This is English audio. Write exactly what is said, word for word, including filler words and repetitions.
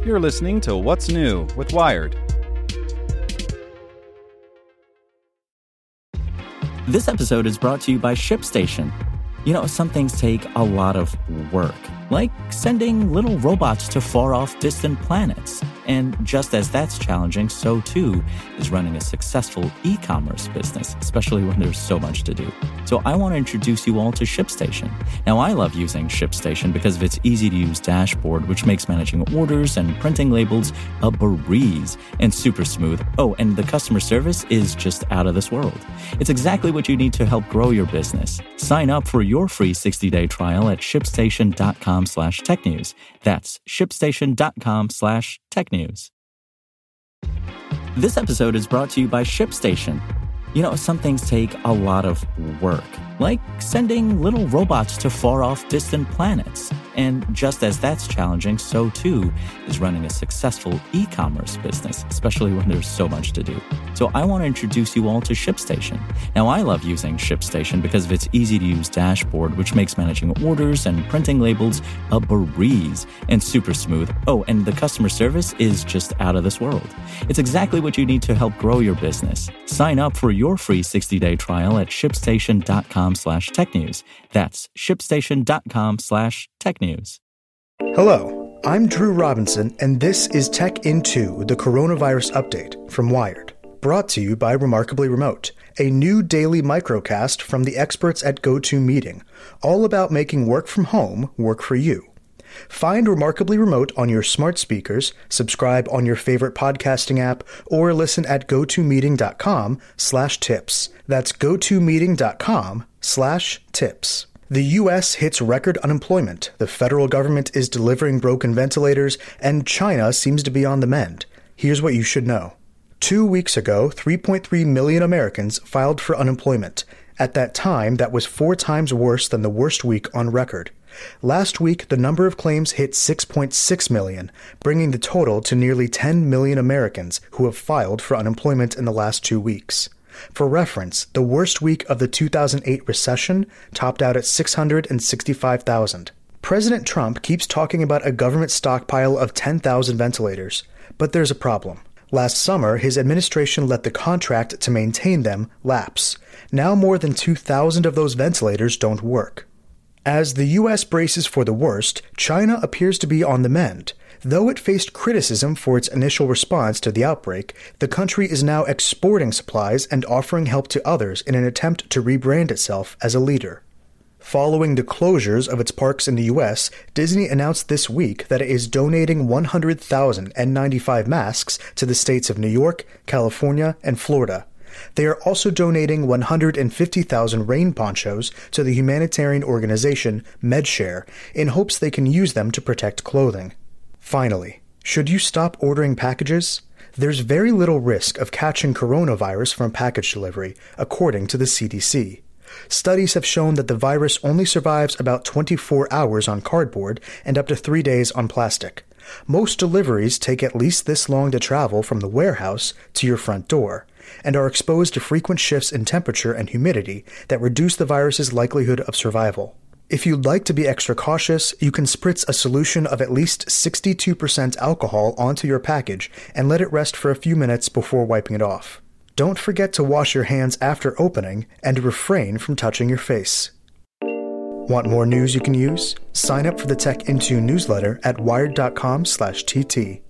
You're listening to What's New with Wired. This episode is brought to you by ShipStation. You know, some things take a lot of work, like sending little robots to far-off distant planets. And just as that's challenging, so too is running a successful e-commerce business, especially when there's so much to do. So I want to introduce you all to ShipStation. Now, I love using ShipStation because of its easy-to-use dashboard, which makes managing orders and printing labels a breeze and super smooth. Oh, and the customer service is just out of this world. It's exactly what you need to help grow your business. Sign up for your free sixty-day trial at shipstation.com slash technews. That's shipstation.com slash technews. This episode is brought to you by ShipStation. You know, some things take a lot of work, like sending little robots to far-off distant planets. And just as that's challenging, so too is running a successful e-commerce business, especially when there's so much to do. So I want to introduce you all to ShipStation. Now, I love using ShipStation because of its easy-to-use dashboard, which makes managing orders and printing labels a breeze and super smooth. Oh, and the customer service is just out of this world. It's exactly what you need to help grow your business. Sign up for your free sixty-day trial at shipstation.com slash technews. That's shipstation.com slash technews. Hello, I'm Drew Robinson, and this is Tech in two, the coronavirus update from Wired. Brought to you by Remarkably Remote, a new daily microcast from the experts at GoToMeeting, all about making work from home work for you. Find Remarkably Remote on your smart speakers, subscribe on your favorite podcasting app, or listen at gotomeeting.com slash tips. That's gotomeeting.com slash tips. The U S hits record unemployment, the federal government is delivering broken ventilators, and China seems to be on the mend. Here's what you should know. Two weeks ago, three point three million Americans filed for unemployment. At that time, that was four times worse than the worst week on record. Last week, the number of claims hit six point six million, bringing the total to nearly ten million Americans who have filed for unemployment in the last two weeks. For reference, the worst week of the two thousand eight recession topped out at six hundred sixty-five thousand. President Trump keeps talking about a government stockpile of ten thousand ventilators, but there's a problem. Last summer, his administration let the contract to maintain them lapse. Now more than two thousand of those ventilators don't work. As the U S braces for the worst, China appears to be on the mend. Though it faced criticism for its initial response to the outbreak, the country is now exporting supplies and offering help to others in an attempt to rebrand itself as a leader. Following the closures of its parks in the U S, Disney announced this week that it is donating one hundred thousand N ninety-five masks to the states of New York, California, and Florida. They are also donating one hundred fifty thousand rain ponchos to the humanitarian organization MedShare in hopes they can use them to protect clothing. Finally, should you stop ordering packages? There's very little risk of catching coronavirus from package delivery, according to the C D C. Studies have shown that the virus only survives about twenty-four hours on cardboard and up to three days on plastic. Most deliveries take at least this long to travel from the warehouse to your front door, and are exposed to frequent shifts in temperature and humidity that reduce the virus's likelihood of survival. If you'd like to be extra cautious, you can spritz a solution of at least sixty-two percent alcohol onto your package and let it rest for a few minutes before wiping it off. Don't forget to wash your hands after opening and refrain from touching your face. Want more news you can use? Sign up for the Tech in two newsletter at wired.com slash TT.